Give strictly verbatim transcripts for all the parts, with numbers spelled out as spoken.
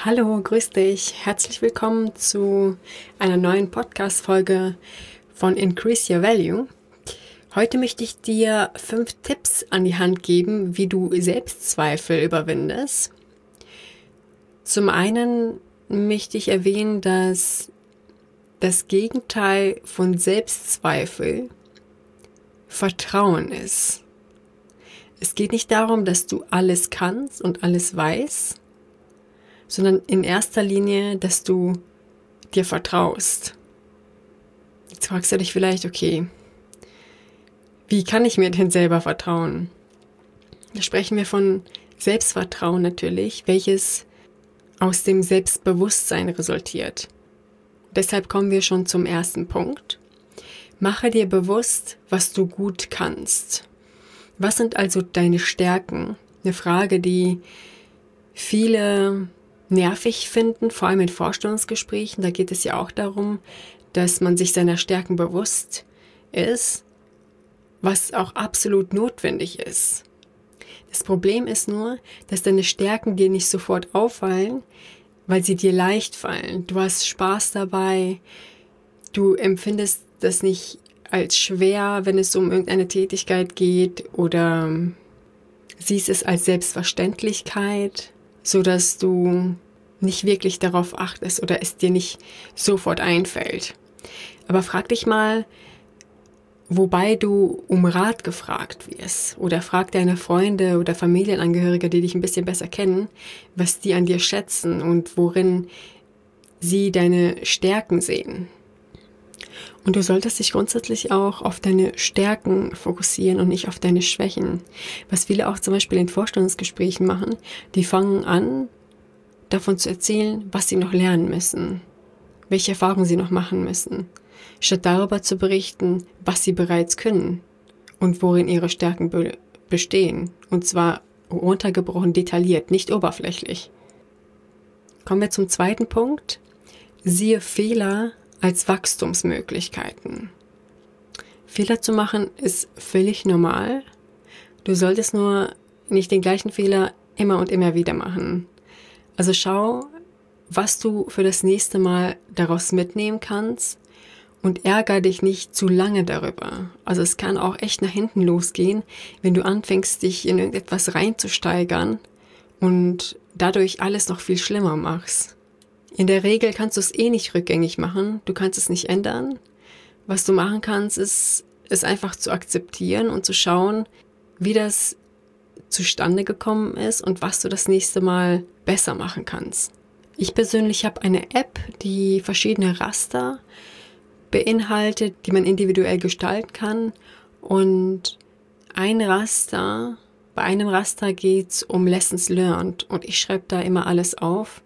Hallo, grüß dich. Herzlich willkommen zu einer neuen Podcast-Folge von Increase Your Value. Heute möchte ich dir fünf Tipps an die Hand geben, wie du Selbstzweifel überwindest. Zum einen möchte ich erwähnen, dass das Gegenteil von Selbstzweifel Vertrauen ist. Es geht nicht darum, dass du alles kannst und alles weißt, sondern in erster Linie, dass du dir vertraust. Jetzt fragst du dich vielleicht, okay, wie kann ich mir denn selber vertrauen? Da sprechen wir von Selbstvertrauen natürlich, welches aus dem Selbstbewusstsein resultiert. Deshalb kommen wir schon zum ersten Punkt. Mache dir bewusst, was du gut kannst. Was sind also deine Stärken? Eine Frage, die viele nervig finden, vor allem in Vorstellungsgesprächen. Da geht es ja auch darum, dass man sich seiner Stärken bewusst ist, was auch absolut notwendig ist. Das Problem ist nur, dass deine Stärken dir nicht sofort auffallen, weil sie dir leicht fallen. Du hast Spaß dabei, du empfindest das nicht als schwer, wenn es um irgendeine Tätigkeit geht, oder siehst es als Selbstverständlichkeit, sodass du nicht wirklich darauf achtest oder es dir nicht sofort einfällt. Aber frag dich mal, wobei du um Rat gefragt wirst, oder frag deine Freunde oder Familienangehörige, die dich ein bisschen besser kennen, was die an dir schätzen und worin sie deine Stärken sehen. Und du solltest dich grundsätzlich auch auf deine Stärken fokussieren und nicht auf deine Schwächen. Was viele auch zum Beispiel in Vorstellungsgesprächen machen, die fangen an, davon zu erzählen, was sie noch lernen müssen, welche Erfahrungen sie noch machen müssen, statt darüber zu berichten, was sie bereits können und worin ihre Stärken be- bestehen. Und zwar runtergebrochen, detailliert, nicht oberflächlich. Kommen wir zum zweiten Punkt. Siehe Fehler als Wachstumsmöglichkeiten. Fehler zu machen ist völlig normal. Du solltest nur nicht den gleichen Fehler immer und immer wieder machen. Also schau, was du für das nächste Mal daraus mitnehmen kannst und ärgere dich nicht zu lange darüber. Also es kann auch echt nach hinten losgehen, wenn du anfängst, dich in irgendetwas reinzusteigern und dadurch alles noch viel schlimmer machst. In der Regel kannst du es eh nicht rückgängig machen, du kannst es nicht ändern. Was du machen kannst, ist, es einfach zu akzeptieren und zu schauen, wie das zustande gekommen ist und was du das nächste Mal besser machen kannst. Ich persönlich habe eine App, die verschiedene Raster beinhaltet, die man individuell gestalten kann. Und ein Raster, bei einem Raster geht es um Lessons Learned und ich schreibe da immer alles auf,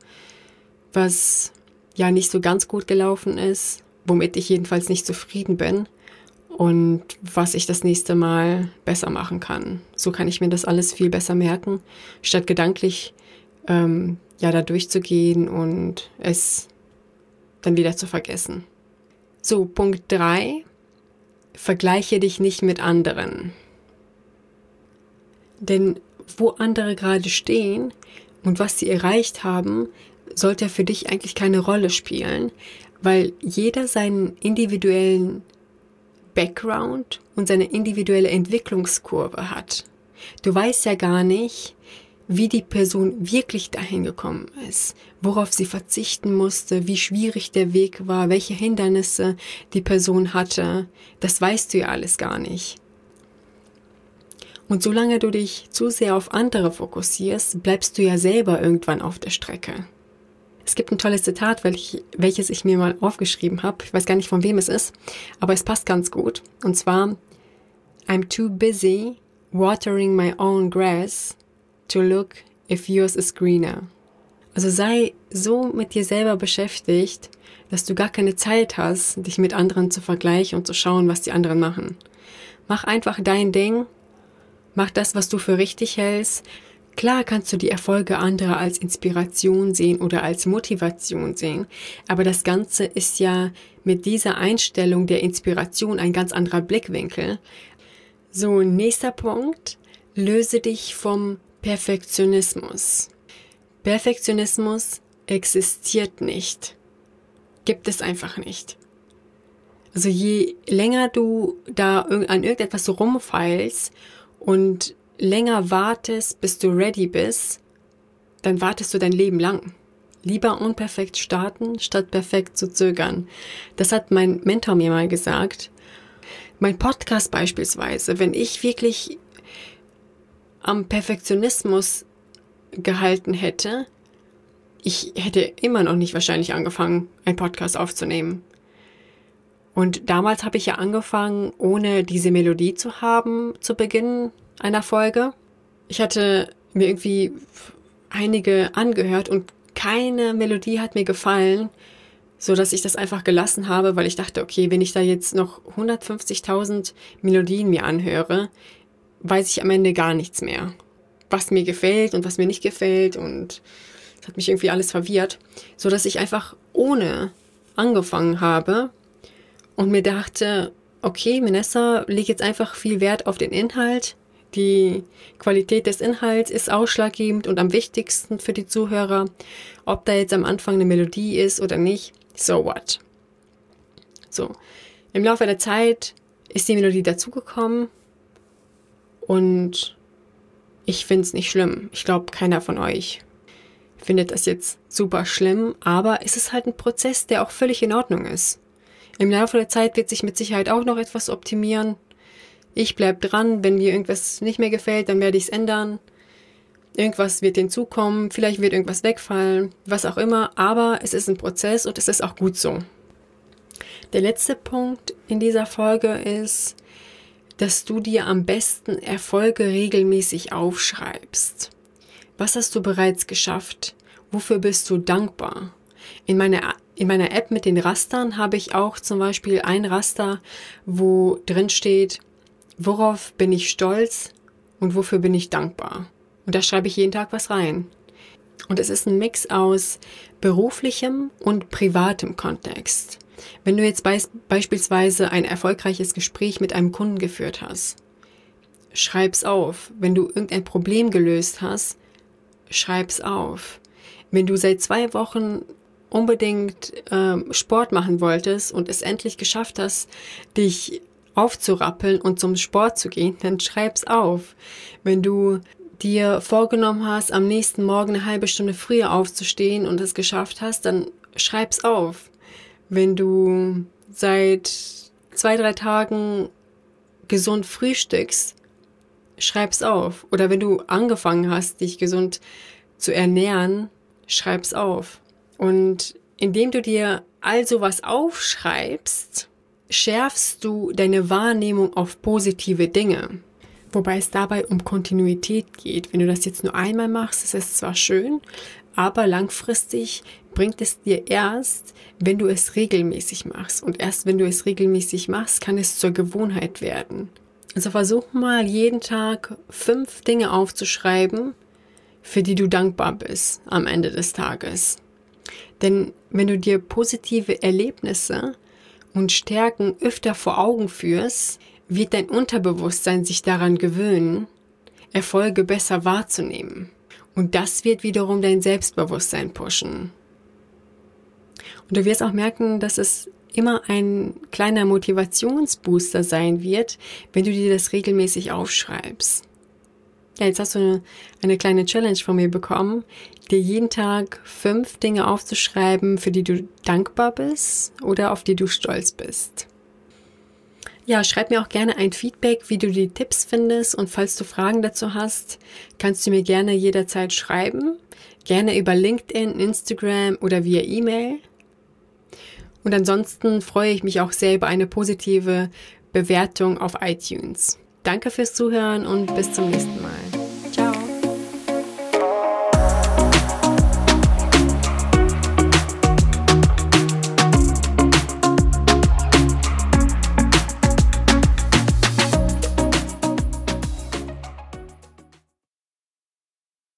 was ja nicht so ganz gut gelaufen ist, womit ich jedenfalls nicht zufrieden bin und was ich das nächste Mal besser machen kann. So kann ich mir das alles viel besser merken, statt gedanklich ähm, ja da durchzugehen und es dann wieder zu vergessen. So, Punkt drei. Vergleiche dich nicht mit anderen. Denn wo andere gerade stehen und was sie erreicht haben, sollte für dich eigentlich keine Rolle spielen, weil jeder seinen individuellen Background und seine individuelle Entwicklungskurve hat. Du weißt ja gar nicht, wie die Person wirklich dahin gekommen ist, worauf sie verzichten musste, wie schwierig der Weg war, welche Hindernisse die Person hatte. Das weißt du ja alles gar nicht. Und solange du dich zu sehr auf andere fokussierst, bleibst du ja selber irgendwann auf der Strecke. Es gibt ein tolles Zitat, welches ich mir mal aufgeschrieben habe. Ich weiß gar nicht, von wem es ist, aber es passt ganz gut. Und zwar, I'm too busy watering my own grass to look if yours is greener. Also sei so mit dir selber beschäftigt, dass du gar keine Zeit hast, dich mit anderen zu vergleichen und zu schauen, was die anderen machen. Mach einfach dein Ding, mach das, was du für richtig hältst. Klar kannst du die Erfolge anderer als Inspiration sehen oder als Motivation sehen, aber das Ganze ist ja mit dieser Einstellung der Inspiration ein ganz anderer Blickwinkel. So, nächster Punkt. Löse dich vom Perfektionismus. Perfektionismus existiert nicht. Gibt es einfach nicht. Also je länger du da an irgendetwas rumfeilst und länger wartest, bis du ready bist, dann wartest du dein Leben lang. Lieber unperfekt starten, statt perfekt zu zögern. Das hat mein Mentor mir mal gesagt. Mein Podcast beispielsweise, wenn ich wirklich am Perfektionismus gehalten hätte, ich hätte immer noch nicht wahrscheinlich angefangen, einen Podcast aufzunehmen. Und damals habe ich ja angefangen, ohne diese Melodie zu haben, zu Beginn einer Folge. Ich hatte mir irgendwie einige angehört und keine Melodie hat mir gefallen, so dass ich das einfach gelassen habe, weil ich dachte, okay, wenn ich da jetzt noch hundertfünfzigtausend Melodien mir anhöre, weiß ich am Ende gar nichts mehr, was mir gefällt und was mir nicht gefällt, und das hat mich irgendwie alles verwirrt, so dass ich einfach ohne angefangen habe und mir dachte, okay, Vanessa, leg jetzt einfach viel Wert auf den Inhalt. Die Qualität des Inhalts ist ausschlaggebend und am wichtigsten für die Zuhörer. Ob da jetzt am Anfang eine Melodie ist oder nicht, so what? So, im Laufe der Zeit ist die Melodie dazugekommen und ich finde es nicht schlimm. Ich glaube, keiner von euch findet das jetzt super schlimm, aber es ist halt ein Prozess, der auch völlig in Ordnung ist. Im Laufe der Zeit wird sich mit Sicherheit auch noch etwas optimieren. Ich bleib dran, wenn mir irgendwas nicht mehr gefällt, dann werde ich es ändern. Irgendwas wird hinzukommen, vielleicht wird irgendwas wegfallen, was auch immer, aber es ist ein Prozess und es ist auch gut so. Der letzte Punkt in dieser Folge ist, dass du dir am besten Erfolge regelmäßig aufschreibst. Was hast du bereits geschafft? Wofür bist du dankbar? In meiner, in meiner App mit den Rastern habe ich auch zum Beispiel ein Raster, wo drin steht, worauf bin ich stolz und wofür bin ich dankbar? Und da schreibe ich jeden Tag was rein. Und es ist ein Mix aus beruflichem und privatem Kontext. Wenn du jetzt beis- beispielsweise ein erfolgreiches Gespräch mit einem Kunden geführt hast, schreib's auf. Wenn du irgendein Problem gelöst hast, schreib's auf. Wenn du seit zwei Wochen unbedingt ähm, Sport machen wolltest und es endlich geschafft hast, dich aufzurappeln und zum Sport zu gehen, dann schreib's auf. Wenn du dir vorgenommen hast, am nächsten Morgen eine halbe Stunde früher aufzustehen und es geschafft hast, dann schreib's auf. Wenn du seit zwei, drei Tagen gesund frühstückst, schreib's auf. Oder wenn du angefangen hast, dich gesund zu ernähren, schreib's auf. Und indem du dir all sowas aufschreibst, schärfst du deine Wahrnehmung auf positive Dinge. Wobei es dabei um Kontinuität geht. Wenn du das jetzt nur einmal machst, ist es zwar schön, aber langfristig bringt es dir erst, wenn du es regelmäßig machst. Und erst wenn du es regelmäßig machst, kann es zur Gewohnheit werden. Also versuch mal jeden Tag fünf Dinge aufzuschreiben, für die du dankbar bist am Ende des Tages. Denn wenn du dir positive Erlebnisse und Stärken öfter vor Augen führst, wird dein Unterbewusstsein sich daran gewöhnen, Erfolge besser wahrzunehmen. Und das wird wiederum dein Selbstbewusstsein pushen. Und du wirst auch merken, dass es immer ein kleiner Motivationsbooster sein wird, wenn du dir das regelmäßig aufschreibst. Ja, jetzt hast du eine, eine kleine Challenge von mir bekommen, dir jeden Tag fünf Dinge aufzuschreiben, für die du dankbar bist oder auf die du stolz bist. Ja, schreib mir auch gerne ein Feedback, wie du die Tipps findest, und falls du Fragen dazu hast, kannst du mir gerne jederzeit schreiben, gerne über LinkedIn, Instagram oder via E-Mail. Und ansonsten freue ich mich auch sehr über eine positive Bewertung auf iTunes. Danke fürs Zuhören und bis zum nächsten Mal.